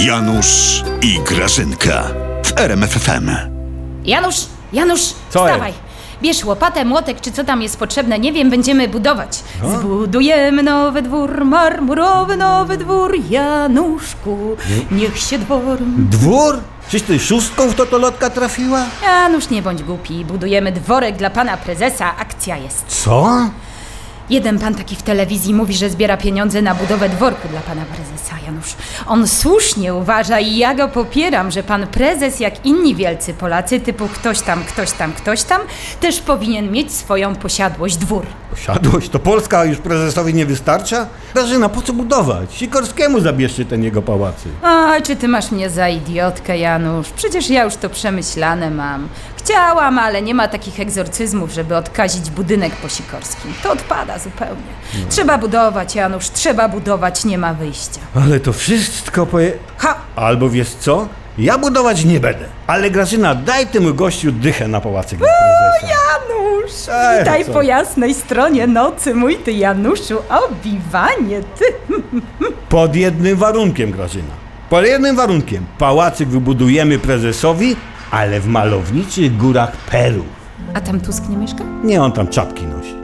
Janusz i Grażynka w RMF FM. Janusz, Co wstawaj. Bierz łopatę, młotek, czy co tam jest potrzebne, nie wiem, będziemy budować. Zbudujemy nowy dwór, marmurowy nowy dwór, Januszku, niech się dwór... Dwór? Czyś ty szóstką w totolotka trafiła? Janusz, nie bądź głupi, budujemy dworek dla pana prezesa, akcja jest. Co? Jeden pan taki w telewizji mówi, że zbiera pieniądze na budowę dworku dla pana prezesa, Janusz. On słusznie uważa i ja go popieram, że pan prezes, jak inni wielcy Polacy, typu ktoś tam, też powinien mieć swoją posiadłość, dwór. Posiadłość? To Polska już prezesowi nie wystarcza? Grażyna, po co budować? Sikorskiemu zabierzcie ten jego pałacy. A czy ty masz mnie za idiotkę, Janusz? Przecież ja już to przemyślane mam. Chciałam, ale nie ma takich egzorcyzmów, żeby odkazić budynek po Sikorskim. To odpada zupełnie. Trzeba budować, Janusz, trzeba budować, nie ma wyjścia. Ale to wszystko Ha! Albo wiesz co? Ja budować nie będę. Ale Grażyna, daj temu gościu dychę na pałacyk dla prezesa. Janusz, witaj co? po jasnej stronie nocy, mój ty Januszu, obiwanie ty. Pod jednym warunkiem, Grażyna. Pod jednym warunkiem. Pałacyk wybudujemy prezesowi, ale w malowniczych górach Peru. A tam Tusk nie mieszka? Nie, on tam czapki nosi.